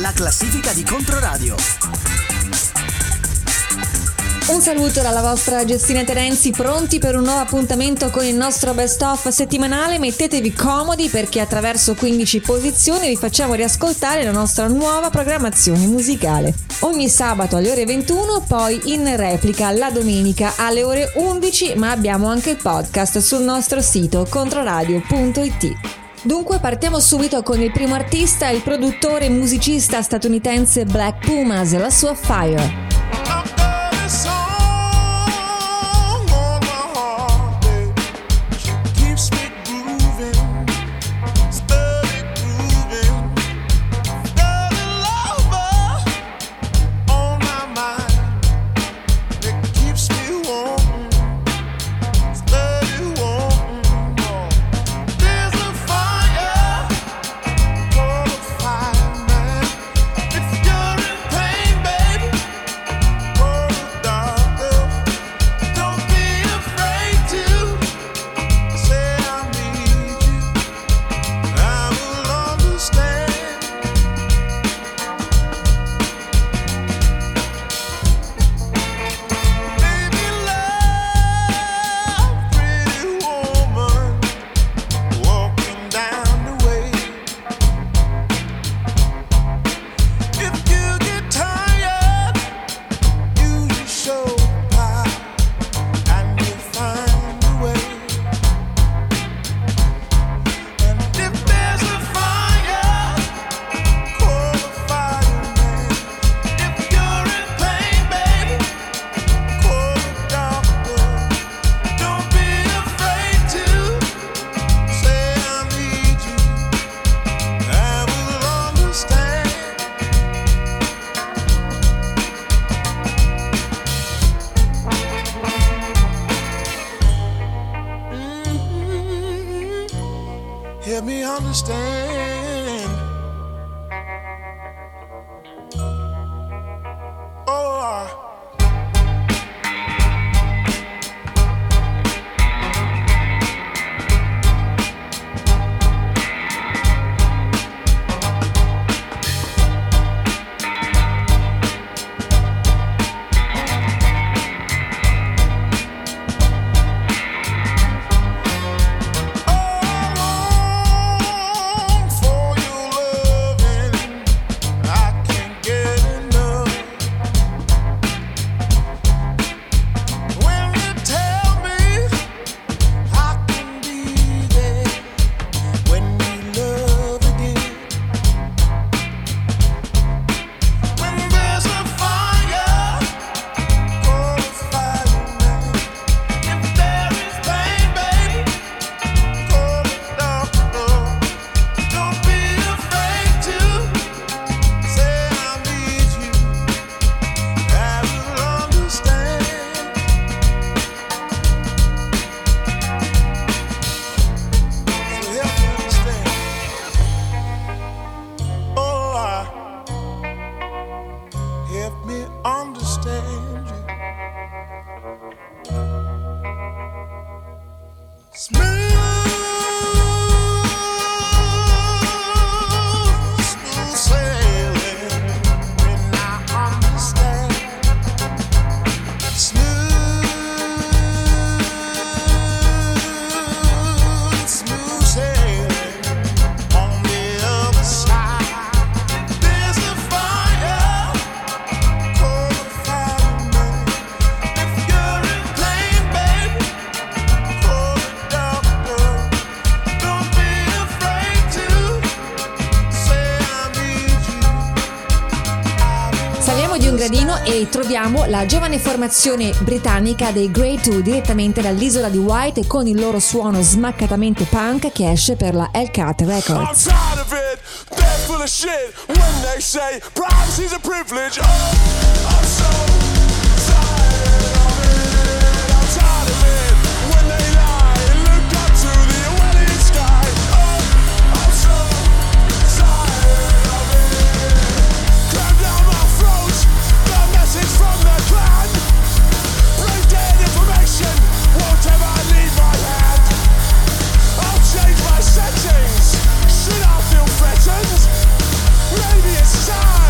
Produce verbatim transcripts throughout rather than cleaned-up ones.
la classifica di Controradio. Un saluto dalla vostra Giustina Terenzi, pronti per un nuovo appuntamento con il nostro best of settimanale. Mettetevi comodi perché attraverso quindici posizioni vi facciamo riascoltare la nostra nuova programmazione musicale. Ogni sabato alle ore ventuno, poi in replica la domenica alle ore undici, ma abbiamo anche il podcast sul nostro sito controradio punto it. Dunque partiamo subito con il primo artista, il produttore e musicista statunitense Black Pumas, la sua Fire. Help me understand. Oh, uh. E troviamo la giovane formazione britannica dei Grey Two direttamente dall'isola di Wight e con il loro suono smaccatamente punk che esce per la Hellcat Records. Maybe it's time.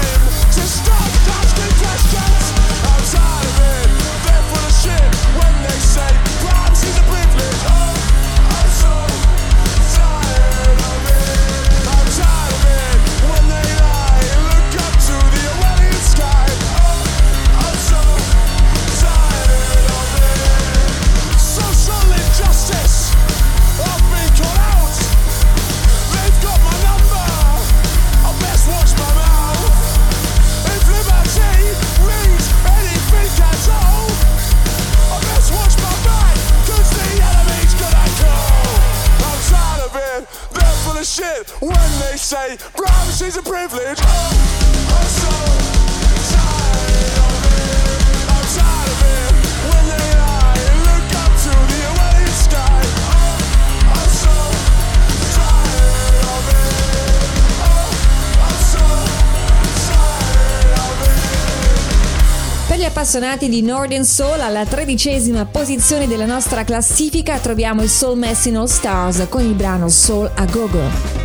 she's a privilege. I'm so tired of it. I'm tired of it. When they lie and look up to the away sky. I'm so tired of it. I'm so tired of it. Per gli appassionati di Northern Soul, alla tredicesima posizione della nostra classifica troviamo i Soul Messing All Stars con il brano Soul a Go-Go.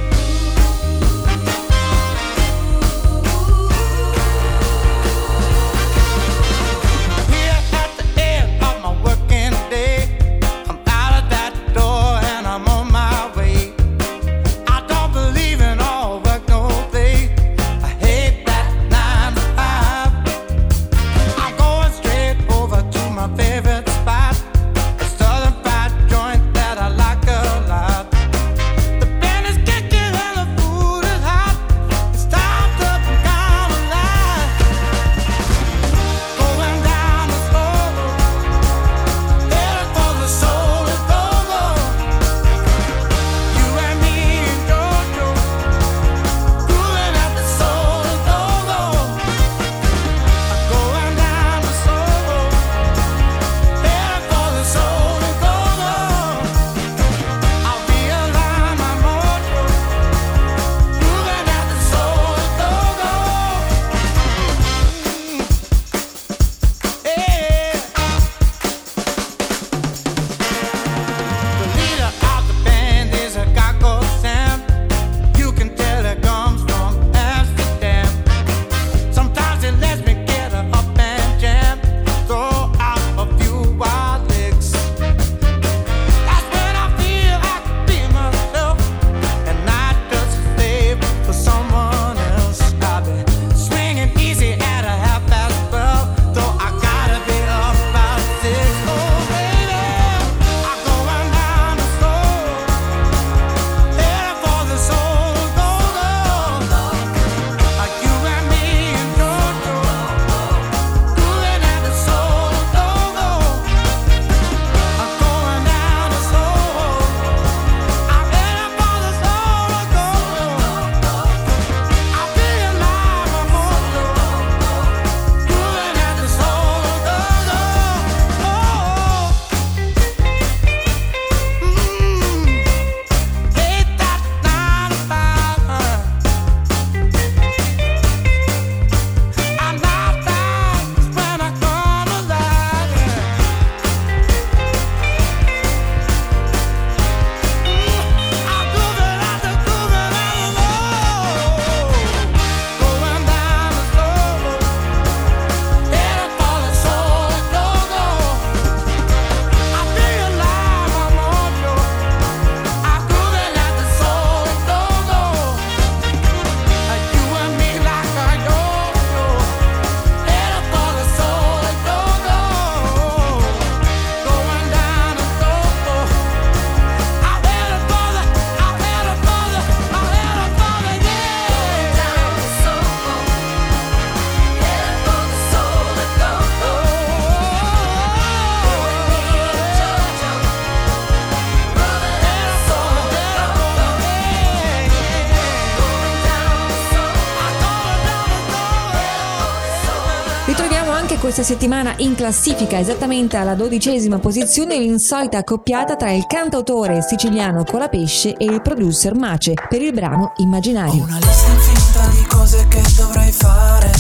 Questa settimana in classifica, esattamente alla dodicesima posizione, l'insolita accoppiata tra il cantautore siciliano Colapesce e il producer Mace per il brano Immaginario. Ho una lista infinita di cose che dovrei fare: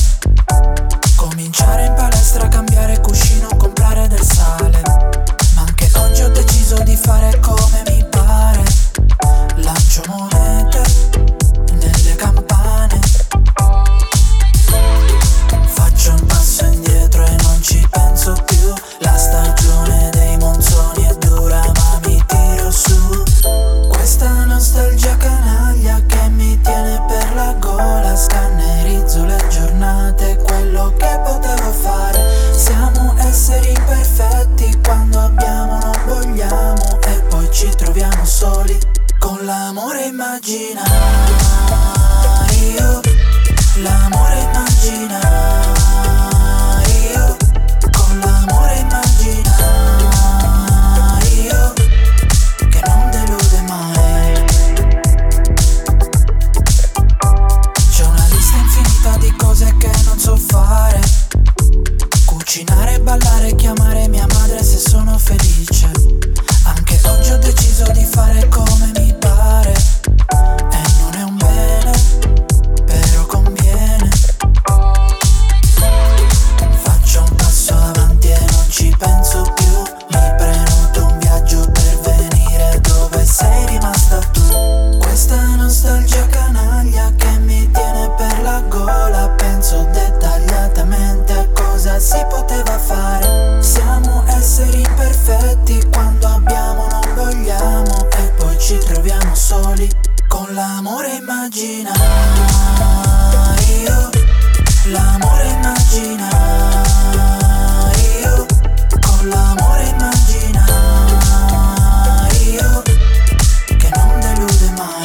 cominciare in palestra, cambiare cuscino, comprare del sale. Ma anche oggi ho deciso di fare come mi pare. Lancio monete nelle campane, faccio un passo indietro e non ci penso più. La stagione dei monsoni è dura ma mi tiro su. Questa nostalgia canaglia che mi tiene per la gola. Scannerizzo le giornate, quello che potevo fare. Siamo esseri imperfetti, quando abbiamo non vogliamo e poi ci troviamo soli con l'amore immaginario. L'amore immaginario, con l'amore immaginario che non delude mai. Cucinare, ballare, chiamare mia madre se sono felice. Anche oggi ho deciso di fare come mi pare. E non è un bene, però conviene. Faccio un passo avanti e non ci penso più. Mi prenoto un viaggio per venire dove sei rimasta tu. Questa nostalgia canaglia che mi tiene per la gola. Penso dettagliatamente a cosa si poteva fare. Siamo esseri perfetti, quando abbiamo non vogliamo e poi ci troviamo soli con l'amore immaginario. L'amore immaginario, con l'amore immaginario che non delude mai.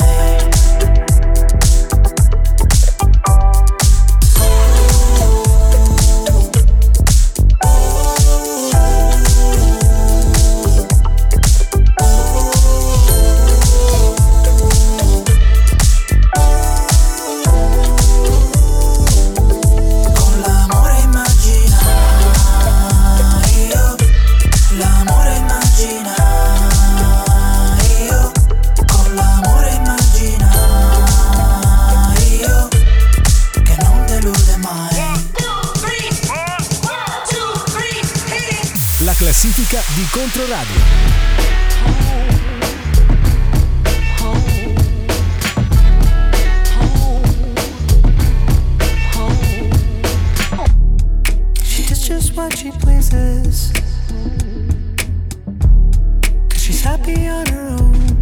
Classifica di Controradio. What she pleases, 'cause she's happy on her own,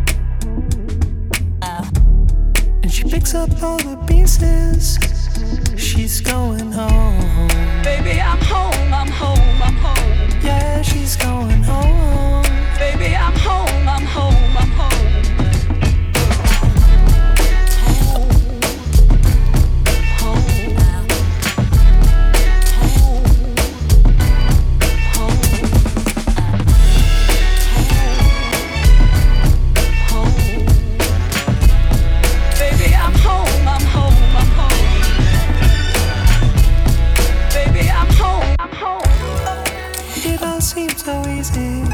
and she picks up all the pieces. She's going home. Baby, I'm home, I'm home, I'm home. Yeah, she's going home. Baby, I'm home, I'm home, I'm home. So easy,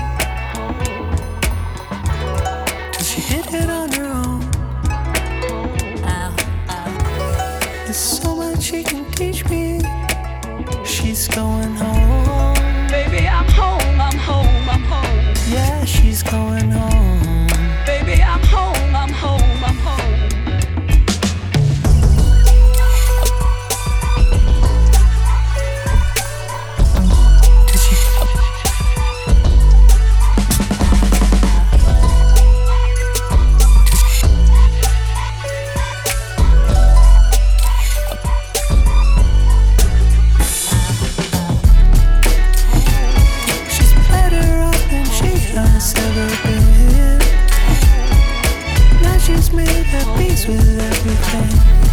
'cause she did it on her own. There's so much she can teach me. She's going home. Baby, I'm home, I'm home, I'm home. Yeah, she's going home. Baby, I'm home, I'm home, I'm home. With everything,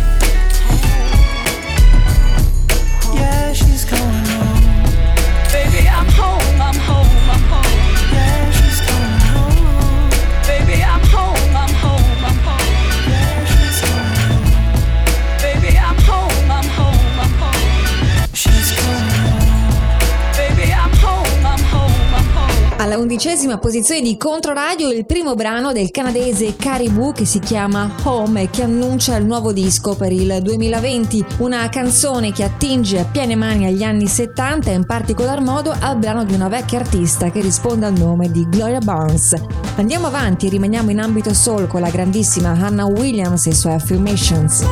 yeah, she's going home. Baby, I'm home, I'm home, I'm home. Yeah, she's going home. Baby, I'm home, I'm home, I'm home. Yeah, she's going home. Baby, I'm home, I'm home, I'm home. She's going home. Baby, I'm home, I'm home, I'm home. Alla undicesima posizione di Controradio il primo brano del canadese Caribou che si chiama Home e che annuncia il nuovo disco per il duemilaventi, una canzone che attinge a piene mani agli anni settanta e in particolar modo al brano di una vecchia artista che risponde al nome di Gloria Barnes. Andiamo avanti, rimaniamo in ambito soul con la grandissima Hannah Williams e i suoi Affirmations.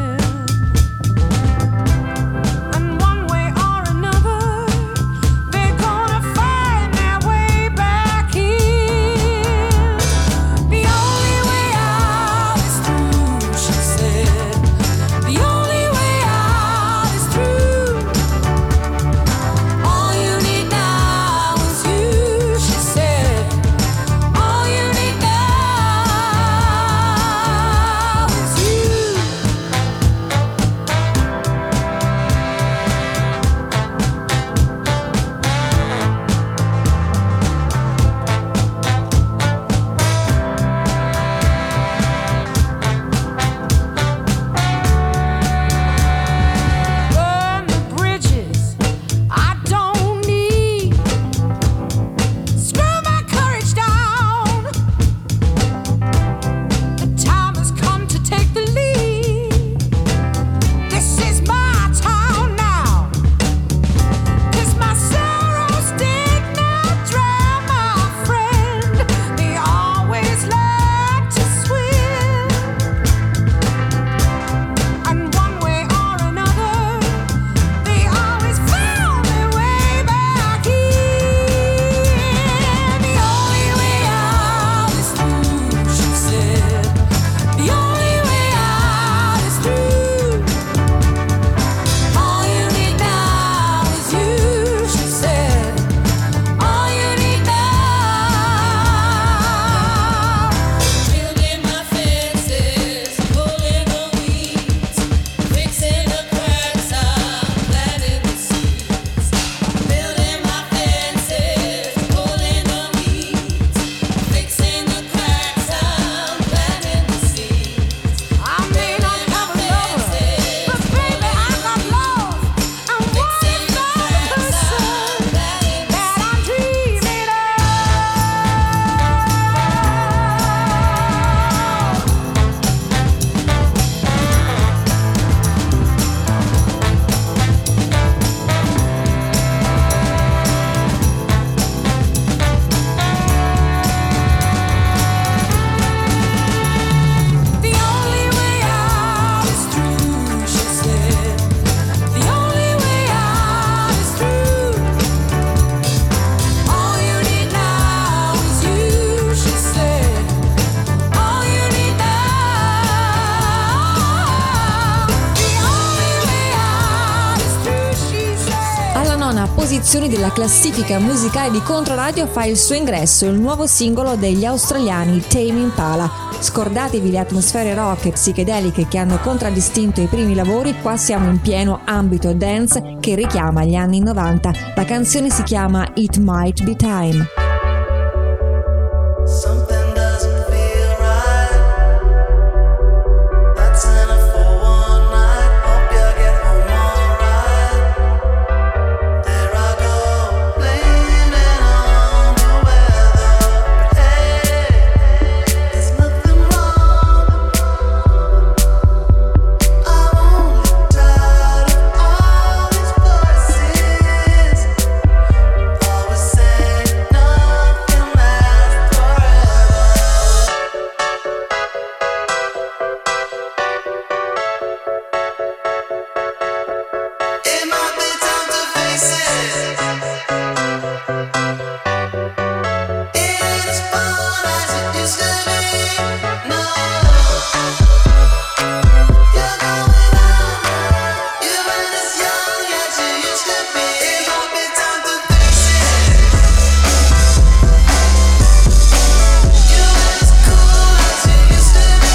One way or another, posizioni della classifica musicale di Controradio fa il suo ingresso il nuovo singolo degli australiani Tame Impala. Scordatevi le atmosfere rock e psichedeliche che hanno contraddistinto i primi lavori, qua siamo in pieno ambito dance che richiama gli anni novanta. La canzone si chiama It Might Be Time. Something doesn't feel right. That's enough for one night. Hope you get home alright. There I go, blaming on the weather. But hey, there's nothing wrong. I'm only tired of all these voices always saying nothing lasts forever. It might be time to face it. It ain't as fun as it used to be. No, you're going on. You ain't as young as you used to be. It might be time to face it. You ain't as cool as you used to be.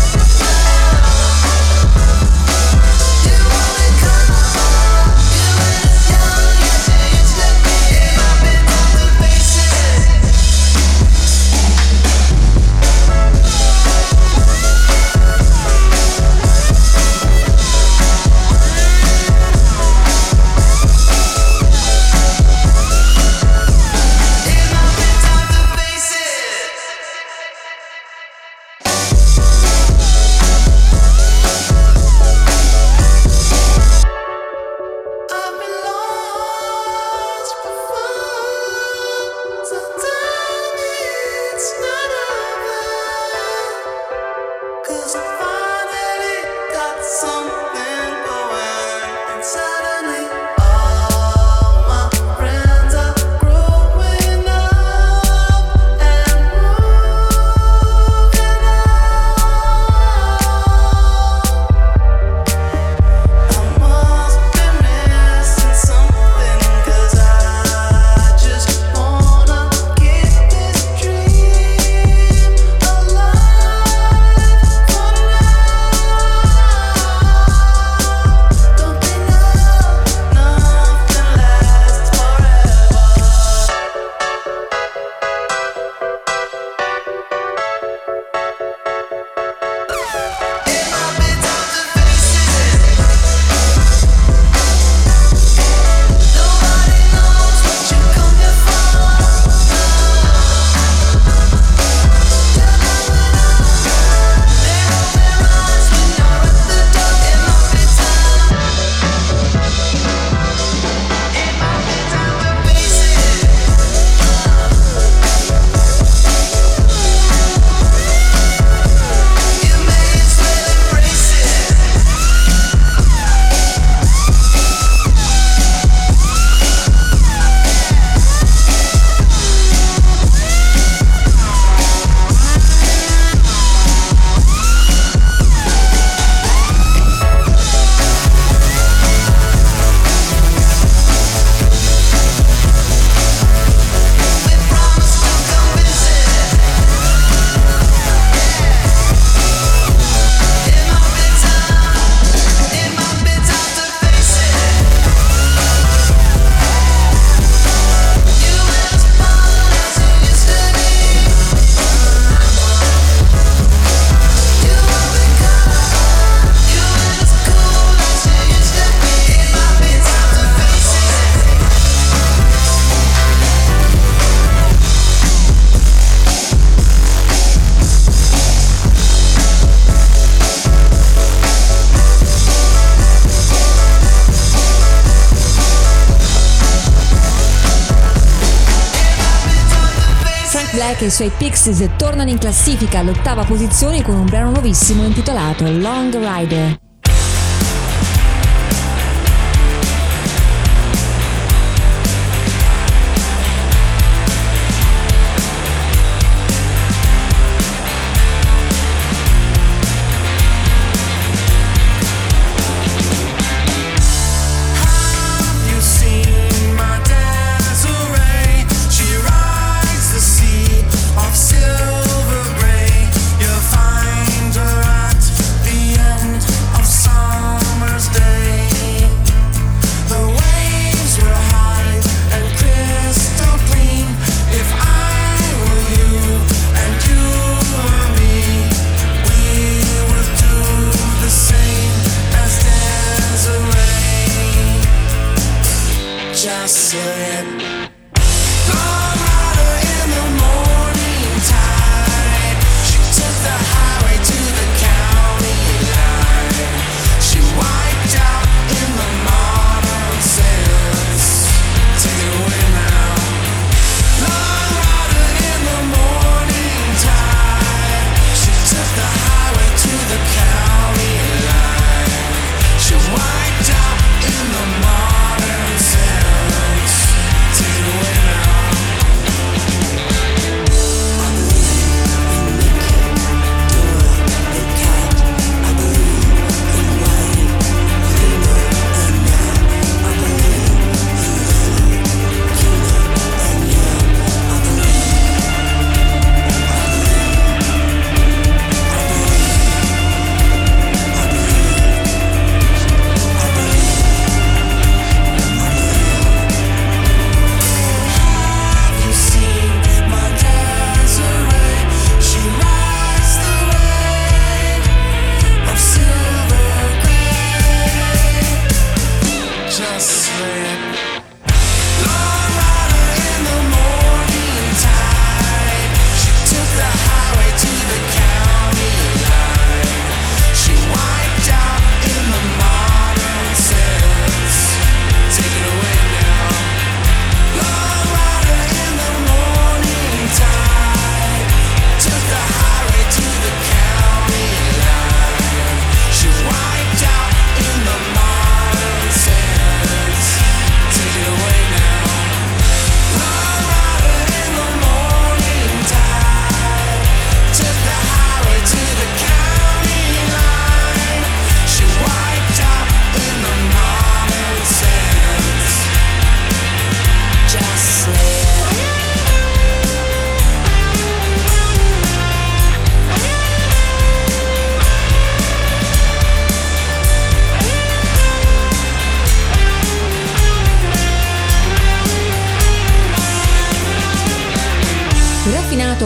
You only come. You ain't as young as you used to be. It might be time to face it. It might be time to face it. I've been lost before, so tell me it's not over. 'Cause I finally got something going, and suddenly all my friends are growing up and moving on. I must be missing something, 'cause I just wanna keep this dream alive for now. Don't they know nothing lasts forever? It might be time to face it. Nobody knows what you come here for. You're going on. They hold their eyes when you're at the door. It might be time. It might be time to face it. You may as well embrace it. We promise to come visit. It might be time. It might be time to face it. You ain't as fun as you used to be. You only come. You ain't as cool as you used to be. It might be time to face it. Frank Black e i suoi Pixies tornano in classifica all'ottava posizione con un brano nuovissimo intitolato Long Rider. Have you seen my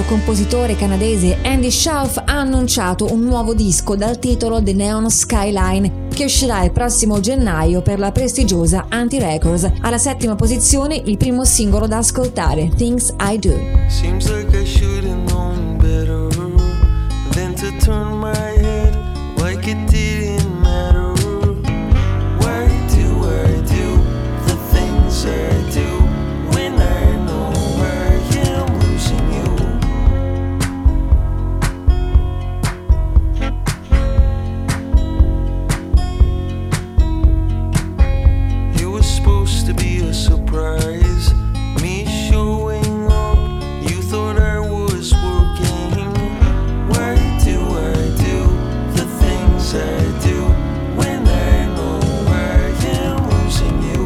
talentuoso compositore canadese Andy Shauf ha annunciato un nuovo disco dal titolo The Neon Skyline, che uscirà il prossimo gennaio per la prestigiosa Anti Records. Alla settima posizione il primo singolo da ascoltare, Things I Do. Seems like I should have known better than to turn my head like it didn't matter. Why do I do the things I do when I know I am losing you? It was supposed to be a surprise, me showing up. You thought I was working. Why do I do the things I do when I know I am losing you?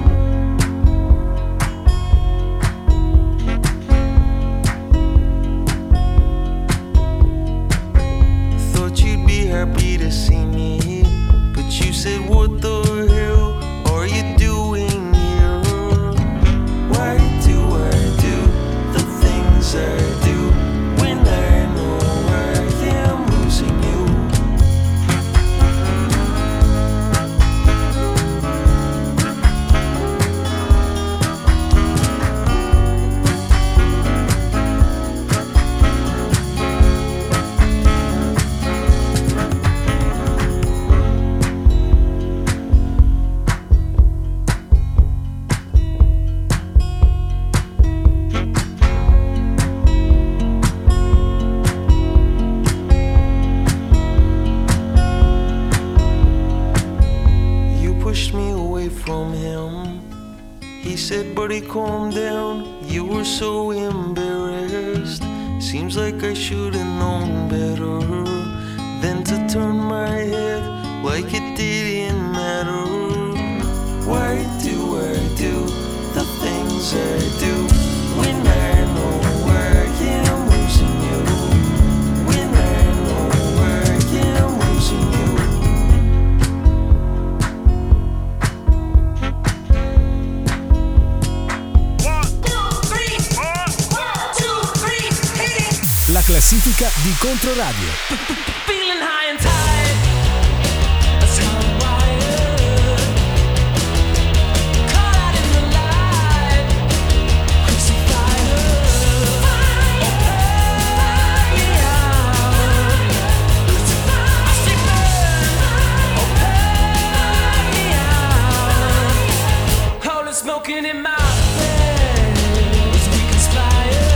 Thought you'd be happy to see me, but you said, what the hell are you doing here? Why do I do the things I do when I know I am losing you? You pushed me away from him. He said, buddy, calm down. You were so embarrassed. Seems like I should have known better than to turn my head like it didn't matter. Why do I do the things I do when I know I am losing you? When I know I am losing you. La classifica di Controradio. Feeling high and tight, that's how I'm wired. Caught out in the light, crucified. Burn me out. I say burn, oh burn me out. All the smoking in my face, we conspire.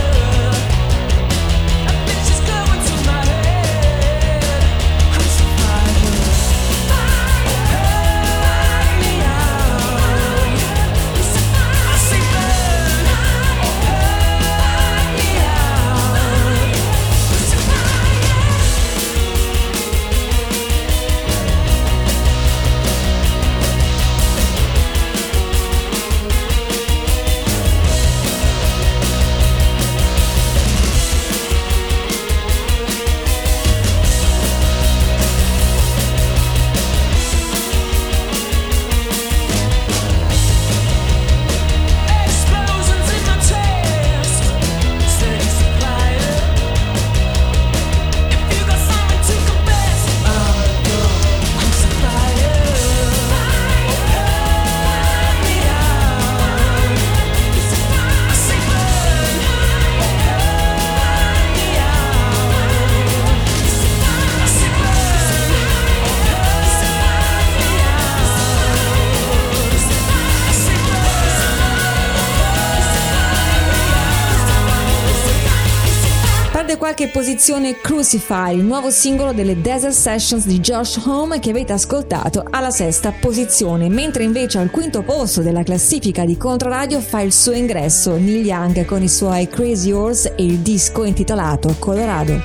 Perde qualche posizione Crucify, il nuovo singolo delle Desert Sessions di Josh Homme che avete ascoltato alla sesta posizione, mentre invece al quinto posto della classifica di Controradio fa il suo ingresso Neil Young con i suoi Crazy Horse e il disco intitolato Colorado.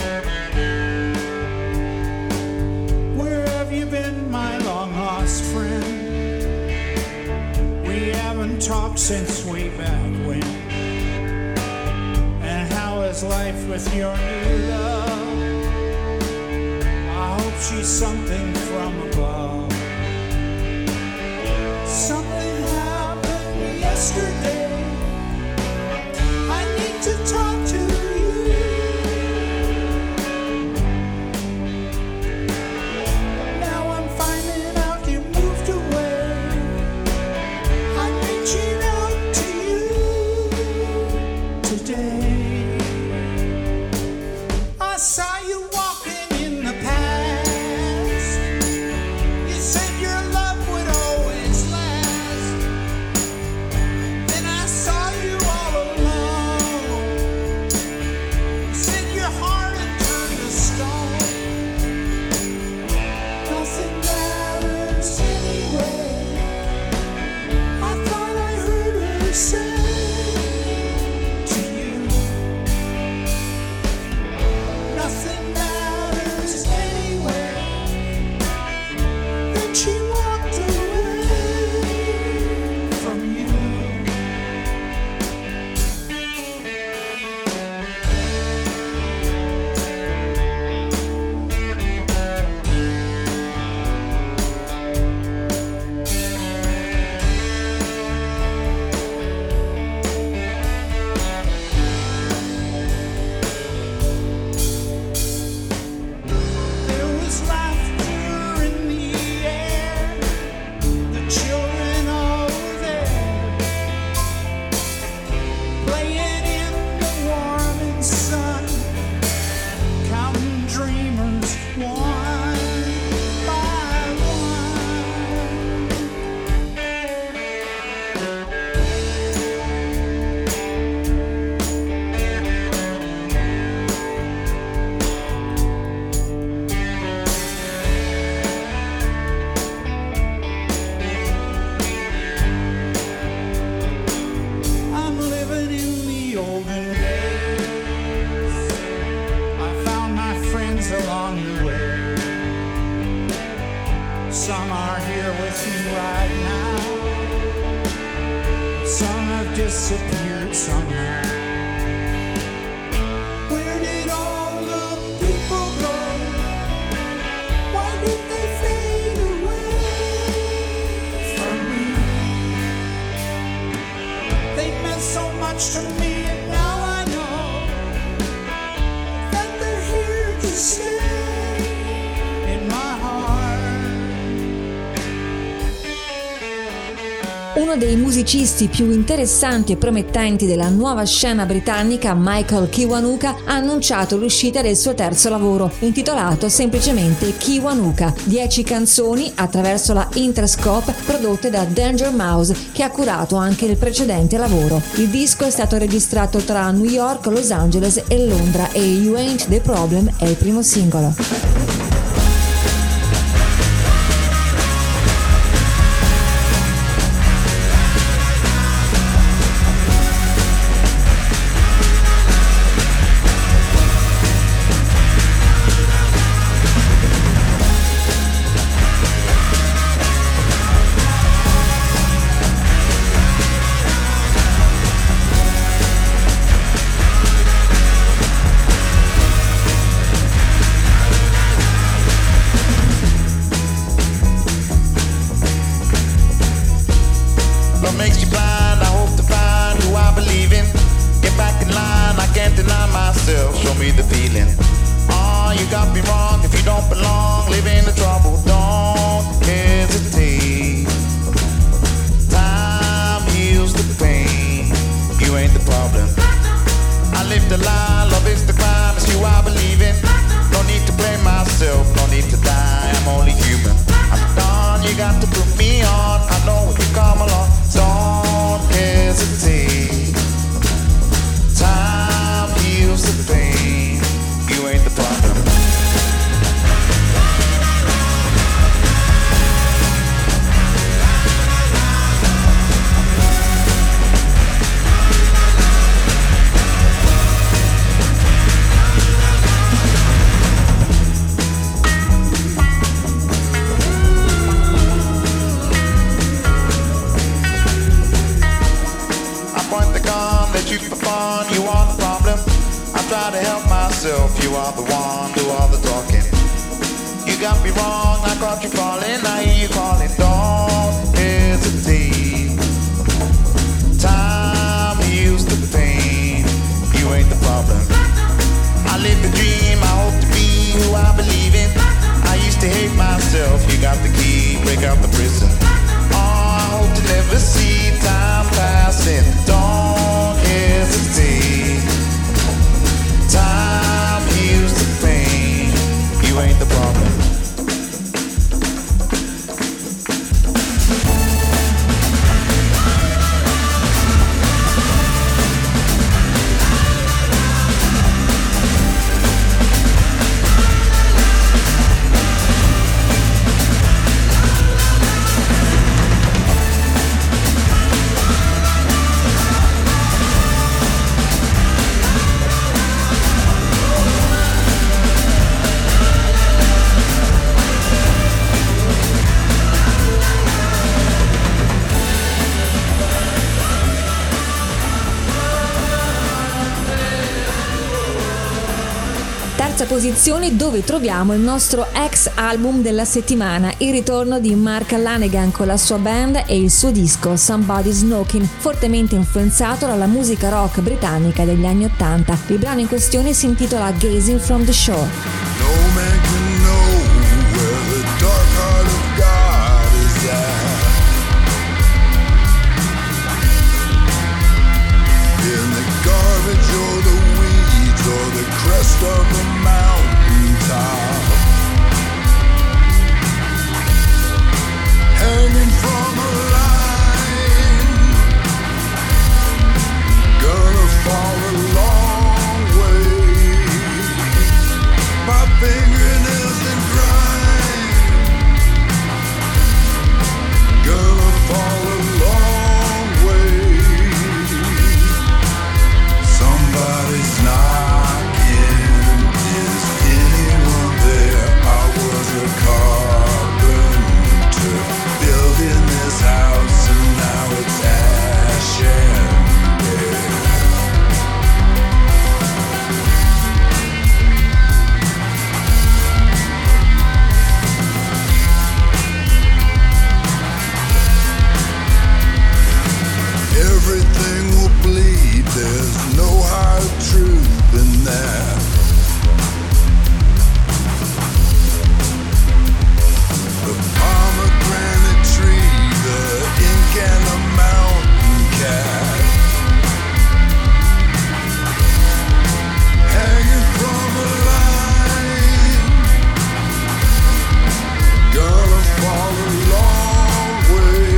Where have you been, my long lost friend? We haven't talked since way back when. And how is life with your new love? I hope she's something from above. Something happened yesterday. I need to talk to you. I saw you walking in the past. You said your love would always last. Then I saw you all alone. You said your heart had turned to stone. Nothing matters anyway. I thought I heard her say. Nothing matters anyway. Then she walked away from you. There was laughter in the air. The children all were there, playing in the warming sun, counting dreamers one by one. I'm living in the olden days. I found my friends along the way. Some are here with me right now. Some have disappeared somehow. Where did all the people go? Why did they fade away from me? They meant so much to me, and now I know that they're here to stay in my heart. Uno dei musicisti più interessanti e promettenti della nuova scena britannica, Michael Kiwanuka, ha annunciato l'uscita del suo terzo lavoro, intitolato semplicemente Kiwanuka. Dieci canzoni attraverso la Interscope prodotte da Danger Mouse, che ha curato anche il precedente lavoro. Il disco è stato registrato tra New York, Los Angeles e Londra e You Ain't the Problem è il primo singolo. What makes you blind? I hope to find who I believe in. Get back in line, I can't deny myself. Show me the feeling. Oh, you got me wrong. If you don't belong, live in the trouble. Don't hesitate. Time heals the pain. You ain't the problem. I live the lie, love is the crime. It's you I believe in. No need to blame myself, no need to die. I'm only human. I'm done, you got to put me on. I know when you come along. Don't hesitate. Time heals the pain. You ain't the problem. You for fun, you are the problem. I try to help myself, you are the one, do all the talking. You got me wrong, I caught you falling, I hear you calling. Don't hesitate. Time heals the pain. You ain't the problem. I live the dream, I hope to be who I believe in. I used to hate myself, you got the key, break out the prison. Oh, I hope to never see time passing. Don't hesitate. Time heals the terza posizione, dove troviamo il nostro ex album della settimana, il ritorno di Mark Lanegan con la sua band e il suo disco Somebody's Knocking, fortemente influenzato dalla musica rock britannica degli anni ottanta. Il brano in questione si intitola Gazing from the Shore. No man can know where the dark heart of God is at. In the garbage or the weeds or the crest of the mountain top, hanging from a line, gonna fall a long way. My fingernails in grime, gonna fall a long way. Somebody's knocking, is anyone there? I was a carpenter, building this house and now it's ash and bare. Everything will bleed, there's no higher truth than that. The pomegranate tree, the ink and the mountain cat, hanging from a line, gonna fall a long way.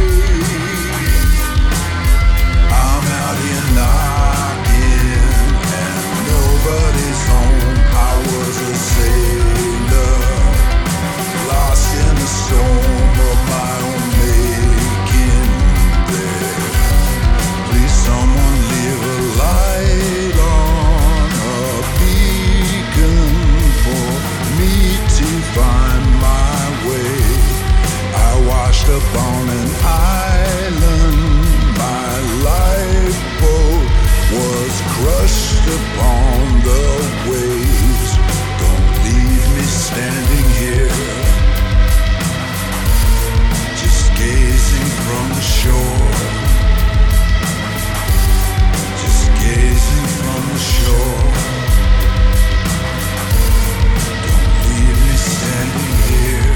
I'm out here knocking and nobody's home. I was a sailor, lost in the storm of my own making there. Please someone leave a light on, a beacon for me to find my way. I washed up on an island, my lifeboat was crushed upon the waves. Don't leave me standing here, just gazing from the shore, just gazing from the shore. Don't leave me standing here.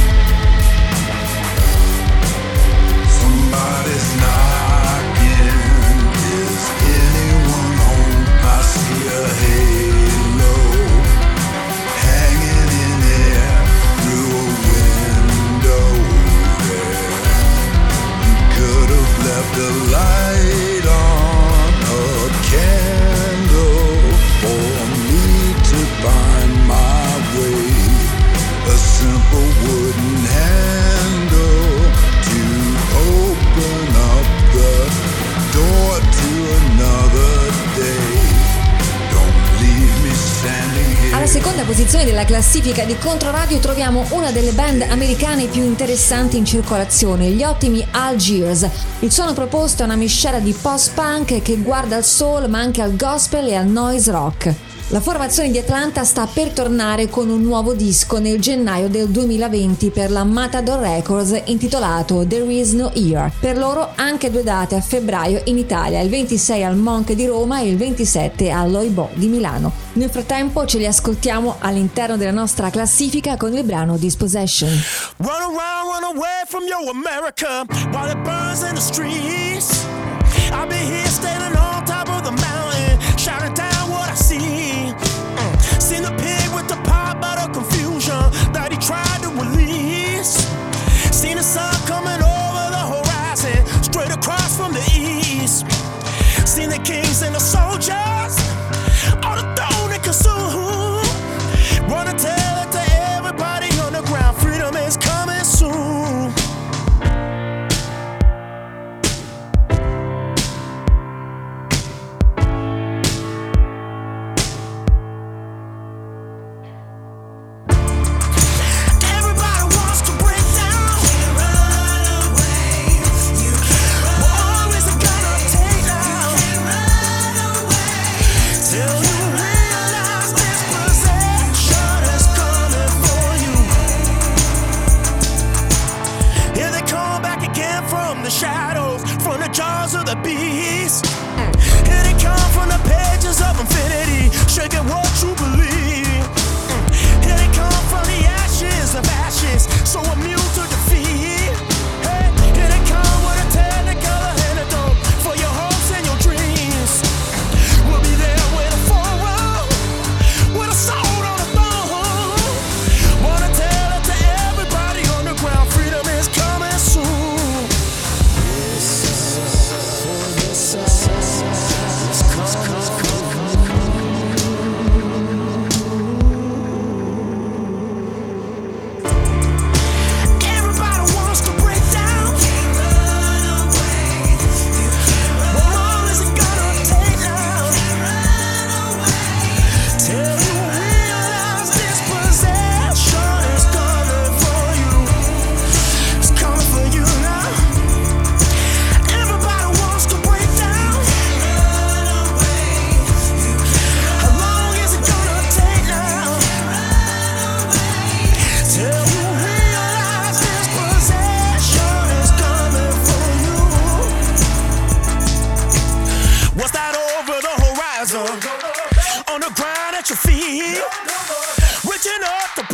Somebody's knocking, is anyone home? I see a halo hanging in air through a window there. You could have left a light on, a candle for me to find my way. A simple wooden handle to open up the door to another day. Don't leave me standing here. Alla seconda posizione della classifica di Controradio troviamo una delle band americane più interessanti in circolazione, gli ottimi Algiers. Il suono proposto è una miscela di post-punk che guarda al soul ma anche al gospel e al noise rock. La formazione di Atlanta sta per tornare con un nuovo disco nel gennaio del duemilaventi per la Matador Records intitolato There Is No Year. Per loro anche due date a febbraio in Italia, il ventisei al Monk di Roma e il ventisette all'Oibò di Milano. Nel frattempo ce li ascoltiamo all'interno della nostra classifica con il brano Dispossession. Run around, run away from your America while it burns in the streets. I'll be here standing on top of the mountain, shouting down what I see. Mm. Seen the pig with the pot bottle confusion that he tried to release. Seen the sun coming over the horizon, straight across from the east. Seen the kings and the soldiers, all the throne and consume. Wanna tell it to everybody on the ground, freedom is coming soon.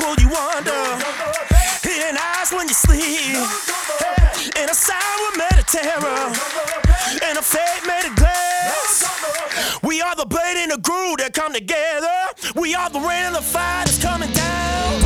beautiful you wonder, in eyes when you sleep, in a sound we made of terror, in a fate made of glass. We are the blade and the groove that come together. We are the rain and the fire that's coming down.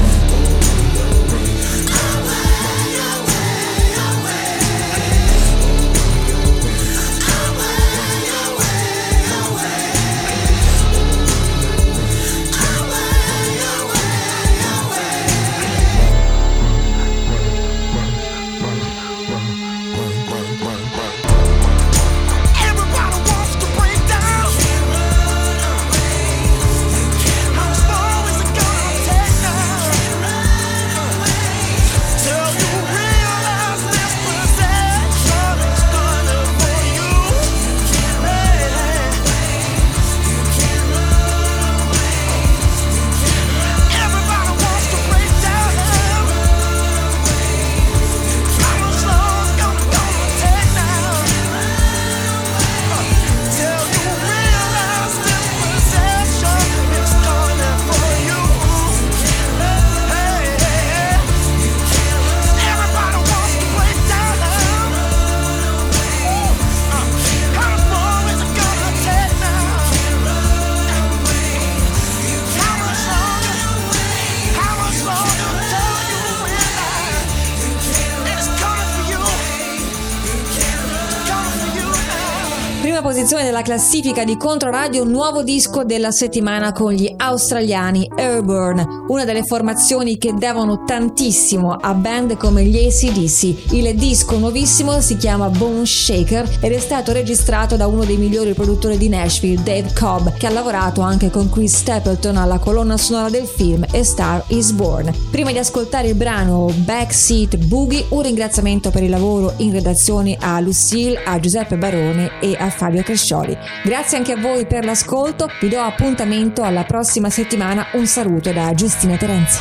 Posizione della classifica di Controradio, un nuovo disco della settimana con gli australiani Airborne, una delle formazioni che devono tantissimo a band come gli A C D C. Il disco nuovissimo si chiama Bone Shaker ed è stato registrato da uno dei migliori produttori di Nashville, Dave Cobb, che ha lavorato anche con Chris Stapleton alla colonna sonora del film A Star Is Born. Prima di ascoltare il brano Backseat Boogie, un ringraziamento per il lavoro in redazione a Lucille, a Giuseppe Barone e a Fabio Crescioli. Grazie anche a voi per l'ascolto, vi do appuntamento alla prossima settimana. Un saluto da Giustina Terenzi.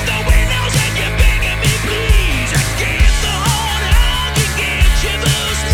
Please, I get the whole, I'll get you the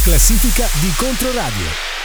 classifica di Controradio.